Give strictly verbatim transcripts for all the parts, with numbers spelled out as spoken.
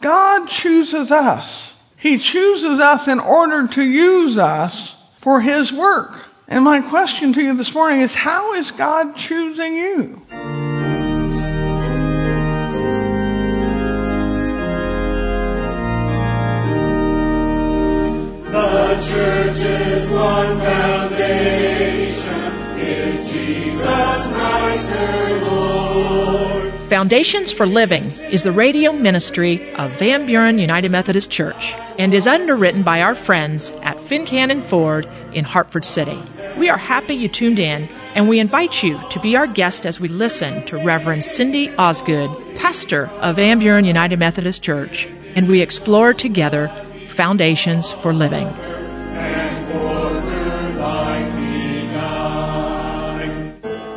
God chooses us. He chooses us in order to use us for his work. And my question to you this morning is, how is God choosing you? The church's one foundation is Jesus Christ her Lord. Foundations for Living is the radio ministry of Van Buren United Methodist Church and is underwritten by our friends at Fincannon Ford in Hartford City. We are happy you tuned in, and we invite you to be our guest as we listen to Reverend Cindy Osgood, pastor of Van Buren United Methodist Church, and we explore together Foundations for Living. And for her life he died.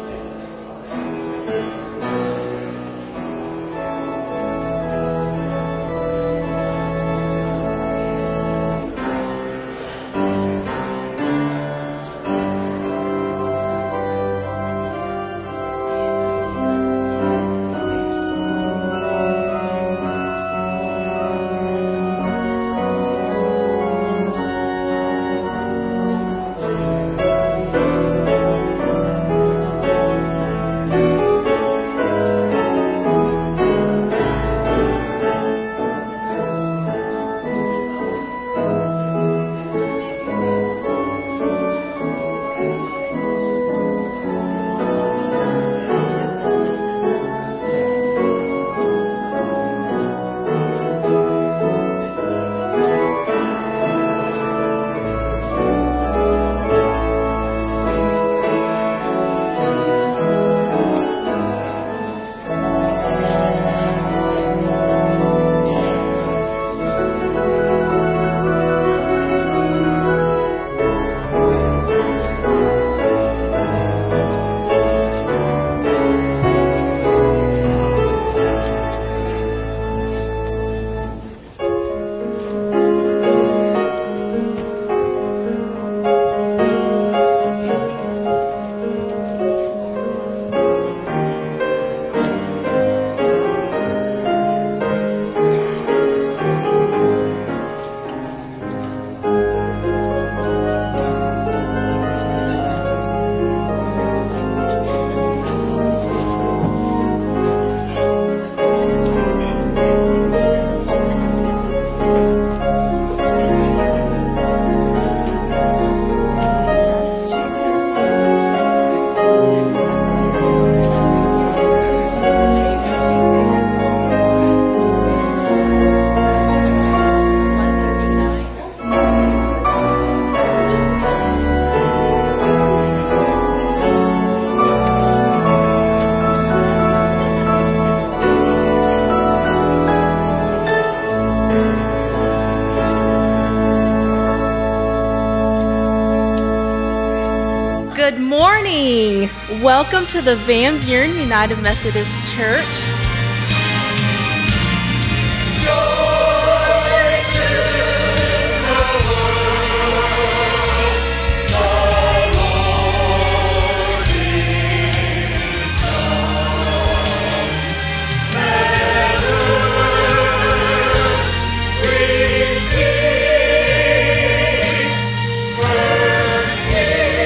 Good morning. Welcome to the Van Buren United Methodist Church.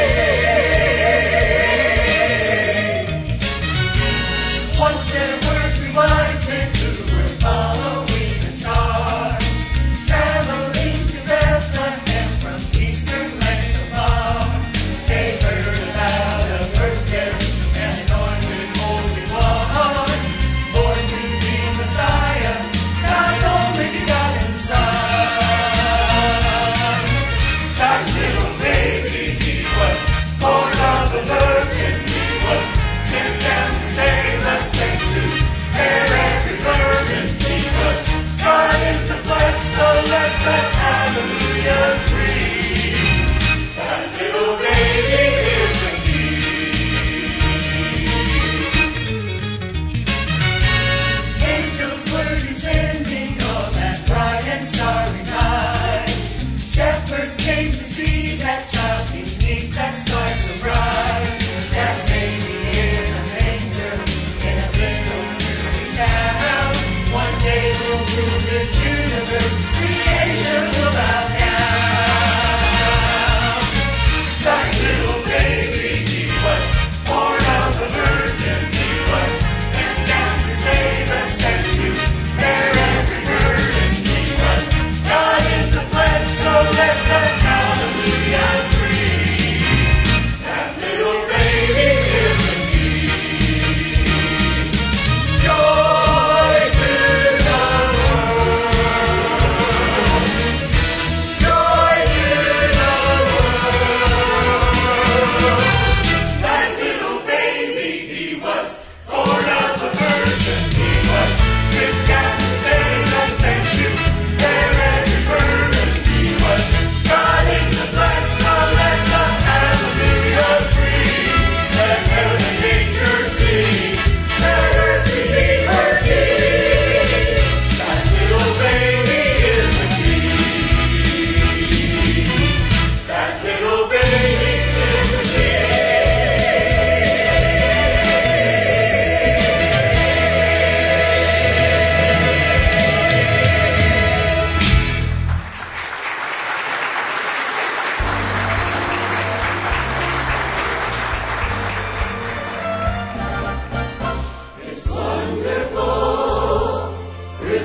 Once in a word.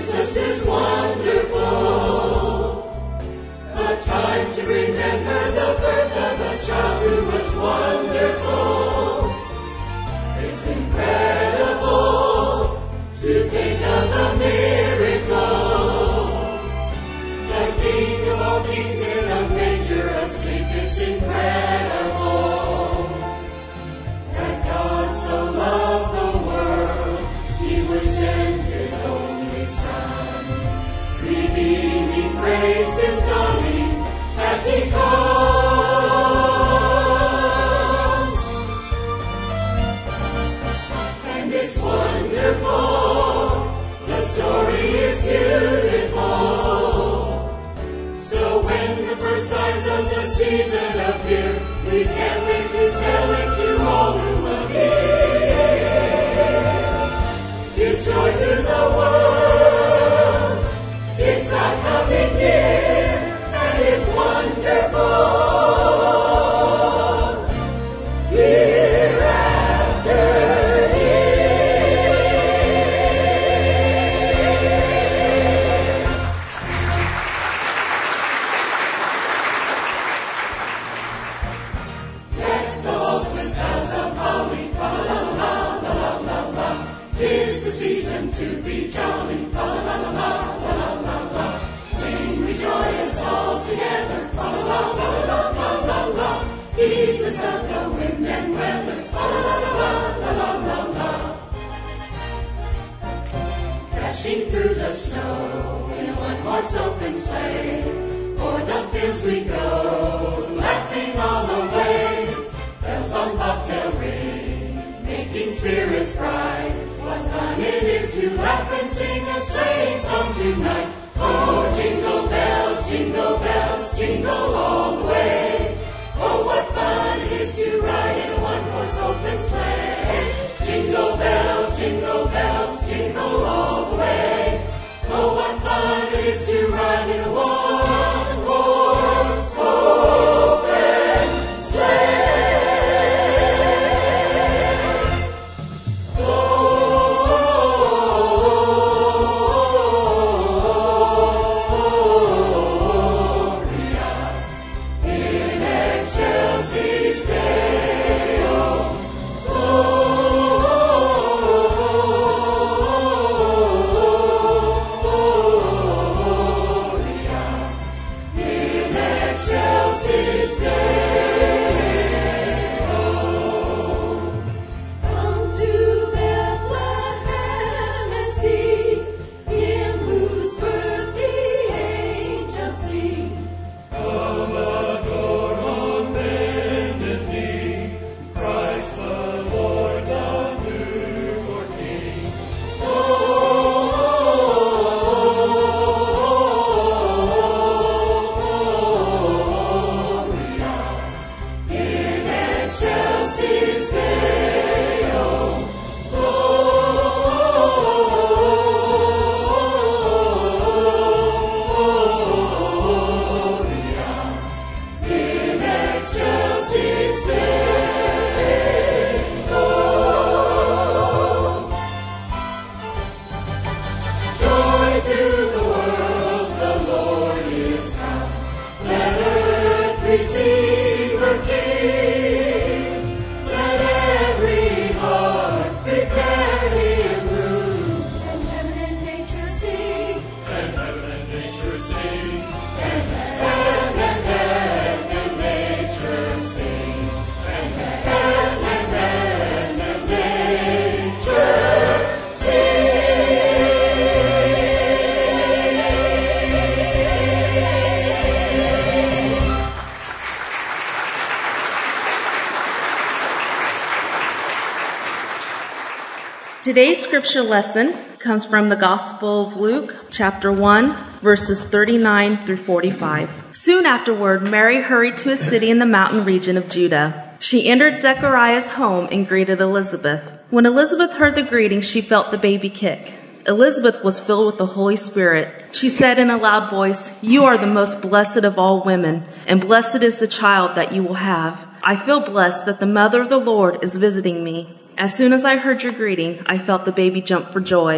Christmas is wonderful, a time to remember the birth of a child who was wonderful. It's incredible to think of the miracle. The King of all kings in a manger asleep, it's incredible. That God so loved the world, He would send His only Son. Redeeming grace is dawning as He comes. And it's wonderful, the story is beautiful. So when the first signs of the season appear, we can't wait to tell it to all who will hear. It's joy to the world, it's God coming near, and it's wonderful. Year after to be jolly, la la la la la la la la. Sing, rejoice all together, la la la la la la la la. Heedless of the wind and weather, la la la la la la la la. Crashing through the snow in a one-horse open sleigh, o'er the fields we go, laughing all the way. Bells on bobtail ring, making spirits bright. What fun it is to laugh and sing a sleighing song tonight. Oh, jingle bells, jingle bells, jingle all the way. Oh, what fun it is to ride in a one-horse open sleigh. Jingle bells, jingle bells, jingle all the way. Oh, what fun it is to ride in a one-horse open sleigh. Today's scripture lesson comes from the Gospel of Luke, chapter one, verses thirty-nine through forty-five. Soon afterward, Mary hurried to a city in the mountain region of Judah. She entered Zechariah's home and greeted Elizabeth. When Elizabeth heard the greeting, she felt the baby kick. Elizabeth was filled with the Holy Spirit. She said in a loud voice, "You are the most blessed of all women, and blessed is the child that you will have. I feel blessed that the mother of the Lord is visiting me. As soon as I heard your greeting, I felt the baby jump for joy.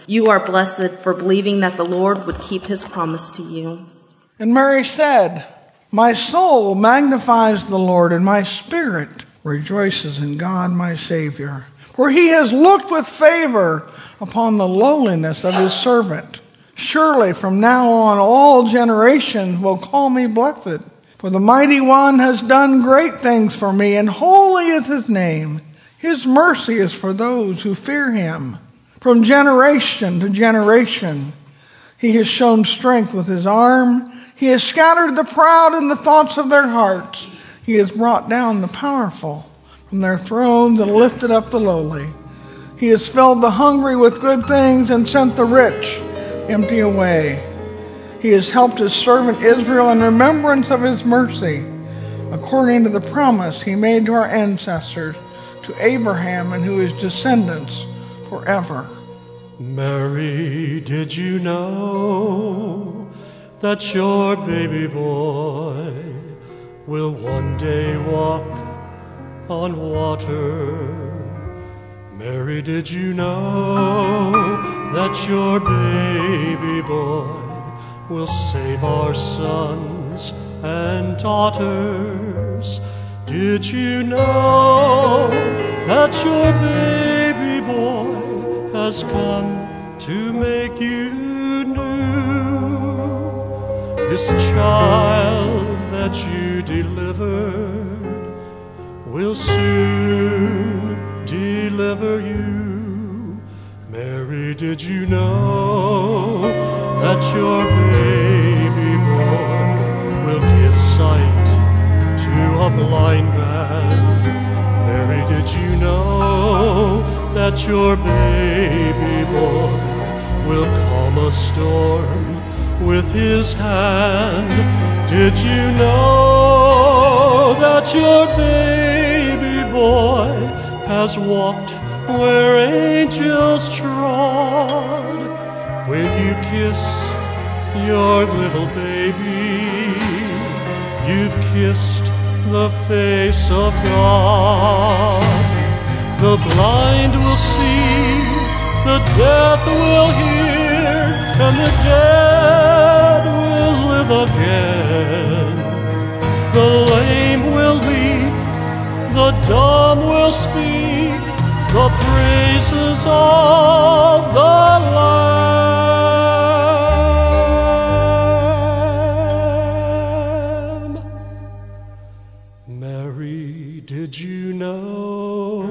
You are blessed for believing that the Lord would keep his promise to you. And Mary said, my soul magnifies the Lord, and my spirit rejoices in God my Savior. For he has looked with favor upon the lowliness of his servant. Surely from now on all generations will call me blessed. For the Mighty One has done great things for me, and holy is his name. His mercy is for those who fear him. From generation to generation, he has shown strength with his arm. He has scattered the proud in the thoughts of their hearts. He has brought down the powerful from their thrones and lifted up the lowly. He has filled the hungry with good things and sent the rich empty away. He has helped his servant Israel in remembrance of his mercy, according to the promise he made to our ancestors, to Abraham and to his descendants forever. Mary, did you know that your baby boy will one day walk on water? Mary, did you know that your baby boy will save our sons and daughters? Did you know that your baby boy has come to make you new? This child that you delivered will soon deliver you. Mary, did you know that your baby boy will give sight to a blind man? Mary, did you know that your baby boy will calm a storm with his hand? Did you know that your baby boy has walked where angels trod? When you kiss your little baby, you've kissed the face of God. The blind will see, the deaf will hear, and the dead will live again. The lame will leap, the dumb will speak, the praises of the Lamb. Mary, did you know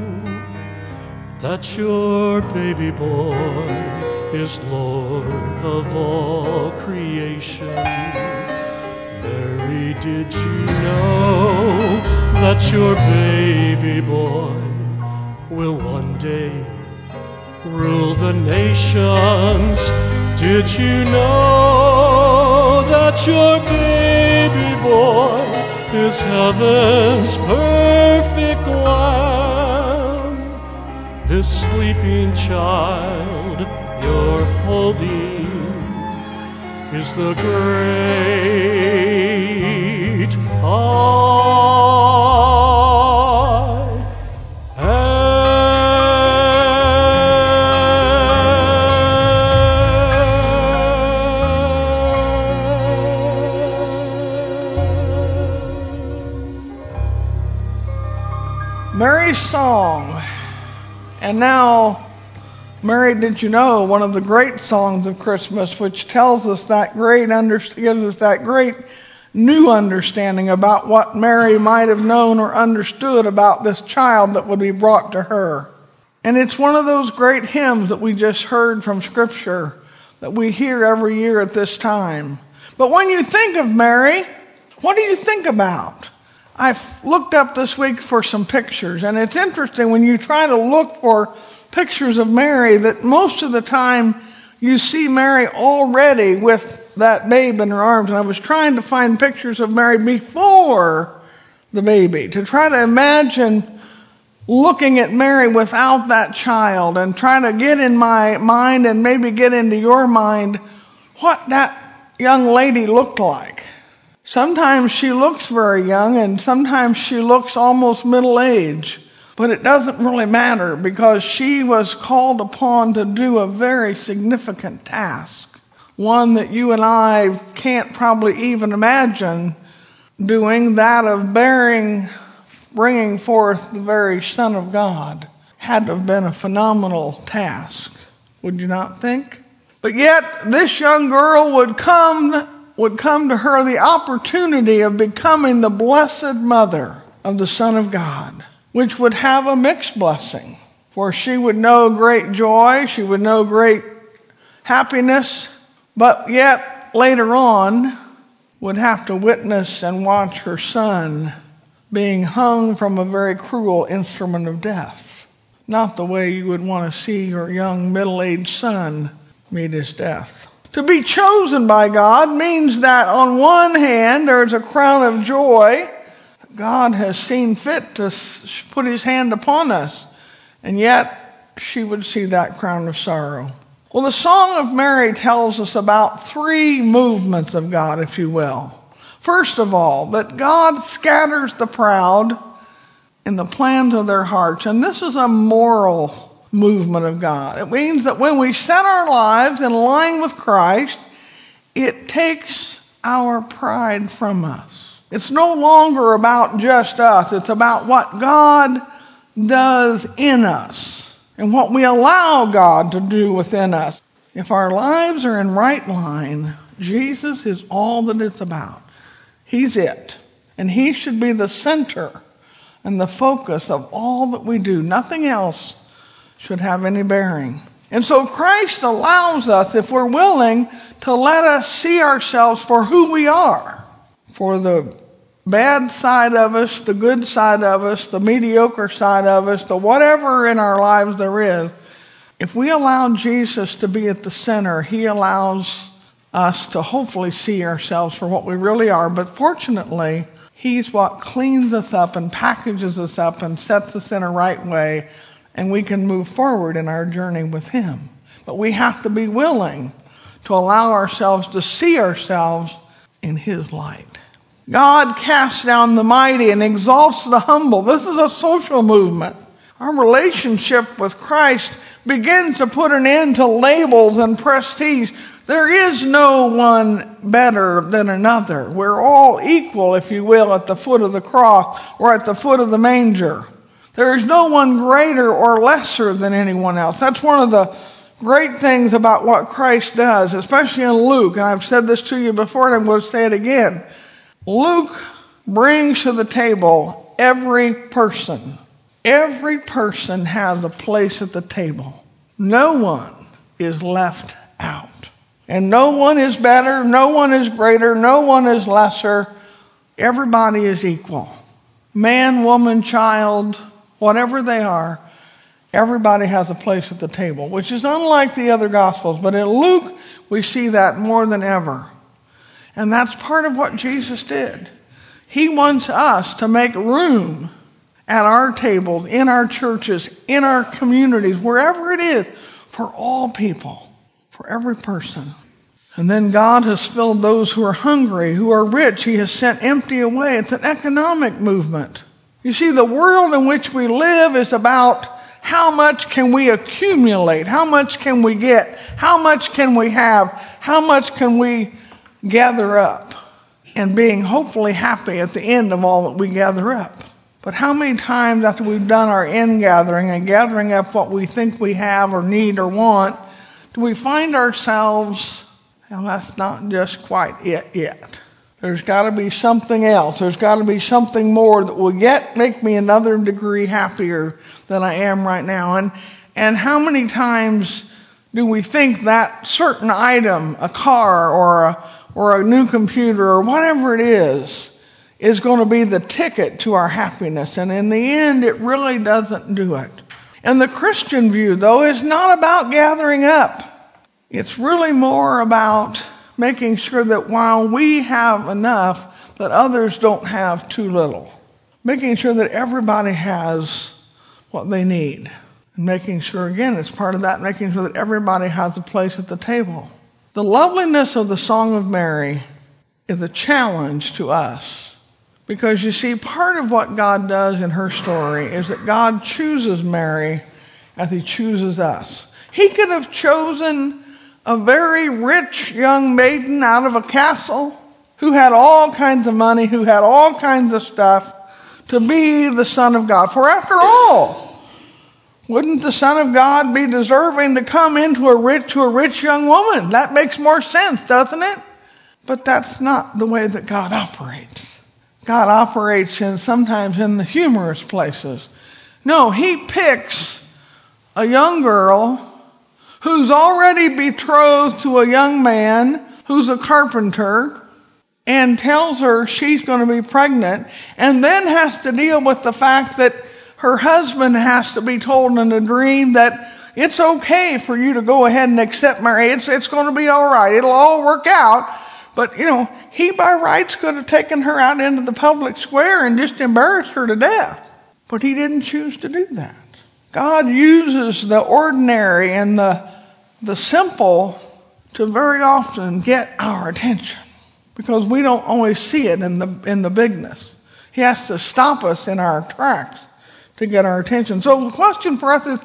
that your baby boy is Lord of all creation? Mary, did you know that your baby boy will one day rule the nations? Did you know that your baby boy is heaven's perfect Lamb? This sleeping child you're holding is the great I am. Mary's song. And now, Mary, did you know, one of the great songs of Christmas, which tells us that great, under, gives us that great new understanding about what Mary might have known or understood about this child that would be brought to her. And it's one of those great hymns that we just heard from Scripture that we hear every year at this time. But when you think of Mary, what do you think about? I've looked up this week for some pictures, and it's interesting when you try to look for pictures of Mary that most of the time you see Mary already with that babe in her arms. And I was trying to find pictures of Mary before the baby to try to imagine looking at Mary without that child and try to get in my mind and maybe get into your mind what that young lady looked like. Sometimes she looks very young, and sometimes she looks almost middle-aged. But it doesn't really matter because she was called upon to do a very significant task, one that you and I can't probably even imagine doing, that of bearing, bringing forth the very Son of God. Had to have been a phenomenal task, would you not think? But yet this young girl would come, would come to her the opportunity of becoming the blessed mother of the Son of God, which would have a mixed blessing. For she would know great joy, she would know great happiness, but yet later on would have to witness and watch her son being hung from a very cruel instrument of death. Not the way you would want to see your young middle-aged son meet his death. To be chosen by God means that on one hand there is a crown of joy. God has seen fit to put his hand upon us, and yet she would see that crown of sorrow. Well, the Song of Mary tells us about three movements of God, if you will. First of all, that God scatters the proud in the plans of their hearts, and this is a moral movement of God. It means that when we set our lives in line with Christ, it takes our pride from us. It's no longer about just us. It's about what God does in us and what we allow God to do within us. If our lives are in right line, Jesus is all that it's about. He's it. And he should be the center and the focus of all that we do. Nothing else should have any bearing. And so Christ allows us, if we're willing, to let us see ourselves for who we are. For the bad side of us, the good side of us, the mediocre side of us, the whatever in our lives there is. If we allow Jesus to be at the center, he allows us to hopefully see ourselves for what we really are. But fortunately, he's what cleans us up and packages us up and sets us in a right way, and we can move forward in our journey with him. But we have to be willing to allow ourselves to see ourselves in his light. God casts down the mighty and exalts the humble. This is a social movement. Our relationship with Christ begins to put an end to labels and prestige. There is no one better than another. We're all equal, if you will, at the foot of the cross or at the foot of the manger. There is no one greater or lesser than anyone else. That's one of the great things about what Christ does, especially in Luke. And I've said this to you before, and I'm going to say it again. Luke brings to the table every person. Every person has a place at the table. No one is left out. And no one is better, no one is greater, no one is lesser. Everybody is equal. Man, woman, child, whatever they are, everybody has a place at the table, which is unlike the other Gospels. But in Luke, we see that more than ever. And that's part of what Jesus did. He wants us to make room at our tables, in our churches, in our communities, wherever it is, for all people, for every person. And then God has filled those who are hungry, who are rich. He has sent empty away. It's an economic movement. You see, the world in which we live is about how much can we accumulate? How much can we get? How much can we have? How much can we gather up? And being hopefully happy at the end of all that we gather up. But how many times after we've done our end gathering and gathering up what we think we have or need or want, do we find ourselves, well, that's not just quite it yet. There's got to be something else. There's got to be something more that will yet make me another degree happier than I am right now. And, and how many times do we think that certain item, a car or a, or a new computer or whatever it is, is going to be the ticket to our happiness? And in the end, it really doesn't do it. And the Christian view, though, is not about gathering up. It's really more about making sure that while we have enough, that others don't have too little. Making sure that everybody has what they need. And making sure, again, it's part of that, making sure that everybody has a place at the table. The loveliness of the Song of Mary is a challenge to us Because you see, part of what God does in her story is that God chooses Mary as he chooses us. He could have chosen a very rich young maiden out of a castle who had all kinds of money, who had all kinds of stuff, to be the Son of God. For after all, wouldn't the Son of God be deserving to come into a rich to a rich young woman? That makes more sense, doesn't it? But that's not the way that God operates. God operates in sometimes in the humorous places. No, he picks a young girl who's already betrothed to a young man who's a carpenter and tells her she's going to be pregnant, and then has to deal with the fact that her husband has to be told in a dream that it's okay for you to go ahead and accept Mary. It's, it's going to be all right. It'll all work out. But, you know, he by rights could have taken her out into the public square and just embarrassed her to death. But he didn't choose to do that. God uses the ordinary and the, the simple to very often get our attention, because we don't always see it in the, in the bigness. He has to stop us in our tracks to get our attention. So the question for us is,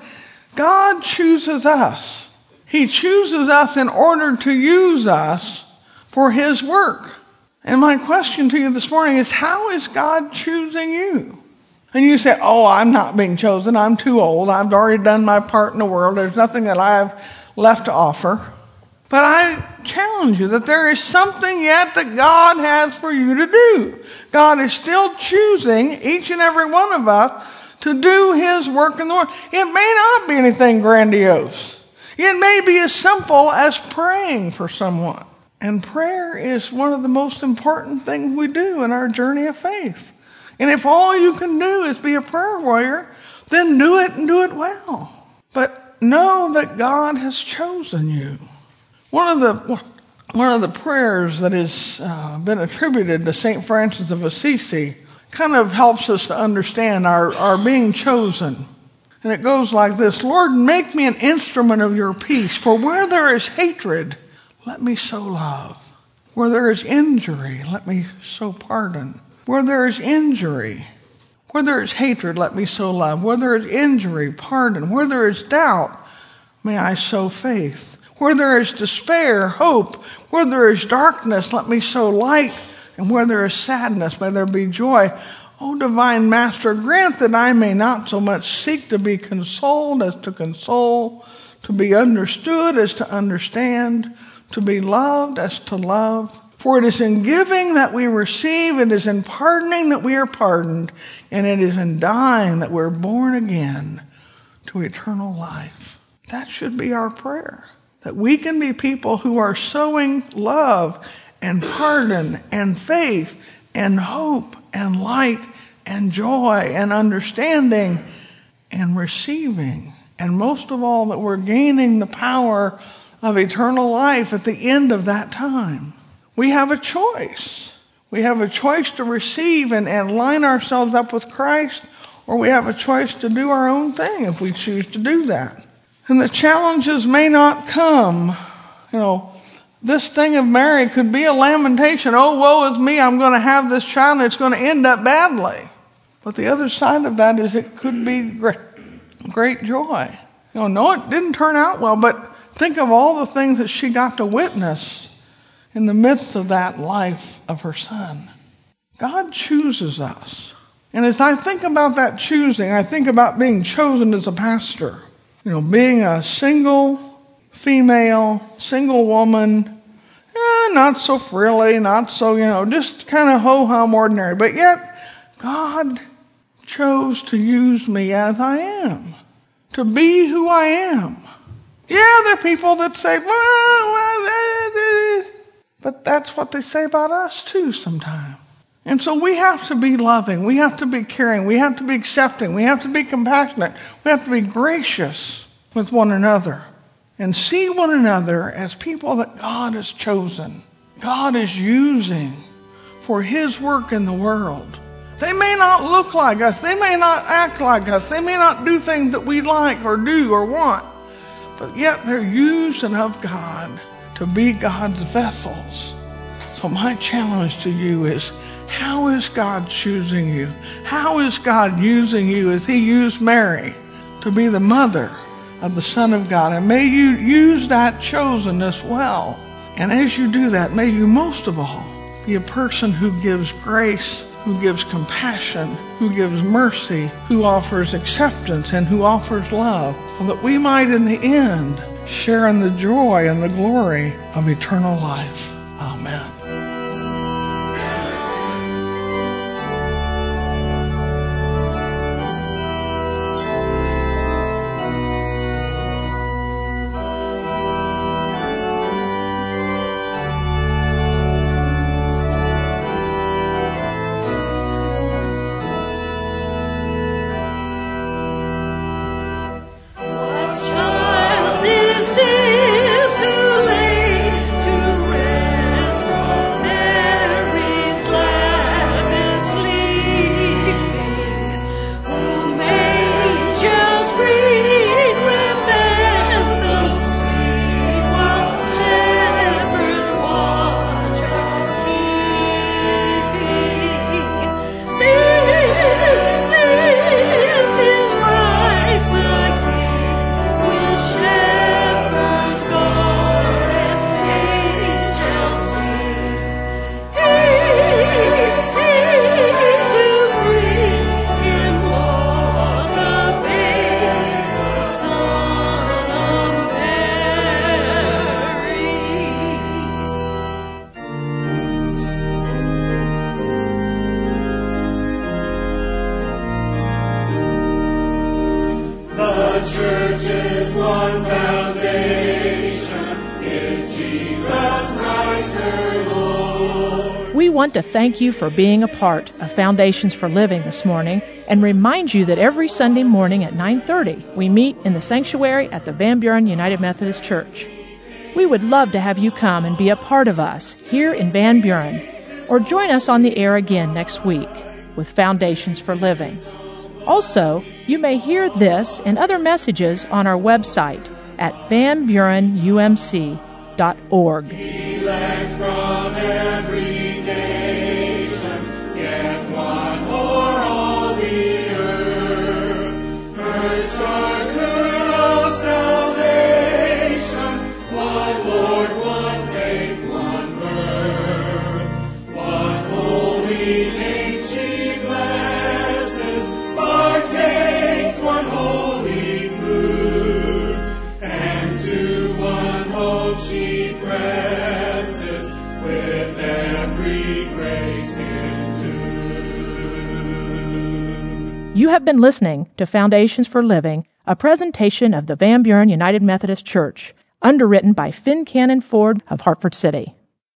God chooses us. He chooses us in order to use us for his work. And my question to you this morning is, how is God choosing you? And you say, oh, I'm not being chosen. I'm too old. I've already done my part in the world. There's nothing that I have left to offer. But I challenge you that there is something yet that God has for you to do. God is still choosing each and every one of us to do his work in the world. It may not be anything grandiose. It may be as simple as praying for someone. And prayer is one of the most important things we do in our journey of faith. And if all you can do is be a prayer warrior, then do it and do it well. But know that God has chosen you. One of the one of the prayers that has uh, been attributed to Saint Francis of Assisi kind of helps us to understand our, our being chosen. And it goes like this: Lord, make me an instrument of your peace, for where there is hatred, let me so love. Where there is injury, let me so pardon. Where there is injury, where there is hatred, let me so love. Where there is injury, pardon. Where there is doubt, may I sow faith. Where there is despair, hope. Where there is darkness, let me sow light. And where there is sadness, may there be joy. O divine Master, grant that I may not so much seek to be consoled as to console, to be understood as to understand, to be loved as to love. For it is in giving that we receive, it is in pardoning that we are pardoned, and it is in dying that we're born again to eternal life. That should be our prayer, that we can be people who are sowing love and pardon and faith and hope and light and joy and understanding and receiving. And most of all, that we're gaining the power of eternal life at the end of that time. We have a choice. We have a choice to receive and, and line ourselves up with Christ, or we have a choice to do our own thing if we choose to do that. And the challenges may not come. You know, this thing of Mary could be a lamentation. Oh, woe is me, I'm going to have this child and it's going to end up badly. But the other side of that is it could be great, great joy. You know, no, it didn't turn out well, but think of all the things that she got to witness in the midst of that life of her son. God chooses us. And as I think about that choosing, I think about being chosen as a pastor. You know, being a single female, single woman, eh, not so frilly, not so, you know, just kind of ho-hum ordinary. But yet, God chose to use me as I am, to be who I am. Yeah, there are people that say, well, well, but that's what they say about us too sometimes. And so we have to be loving. We have to be caring. We have to be accepting. We have to be compassionate. We have to be gracious with one another and see one another as people that God has chosen, God is using for his work in the world. They may not look like us. They may not act like us. They may not do things that we like or do or want. But yet they're used and of God to be God's vessels. So my challenge to you is, How is God choosing you? How is God using you as he used Mary to be the mother of the Son of God? And may you use that chosenness well. And as you do that, may you most of all be a person who gives grace, who gives compassion, who gives mercy, who offers acceptance, and who offers love, so that we might in the end share in the joy and the glory of eternal life. Amen. We want to thank you for being a part of Foundations for Living this morning and remind you that every Sunday morning at nine thirty we meet in the sanctuary at the Van Buren United Methodist Church. We would love to have you come and be a part of us here in Van Buren, or join us on the air again next week with Foundations for Living. Also, you may hear this and other messages on our website at van buren u m c dot org. Elect from every nation, yet one o'er all the earth. Her charter of salvation, one Lord, one faith, one birth. One holy name she blesses, partakes one holy food, and to one hope she presses with every grace endued. You have been listening to Foundations for Living, a presentation of the Van Buren United Methodist Church, underwritten by Fincannon Ford of Hartford City.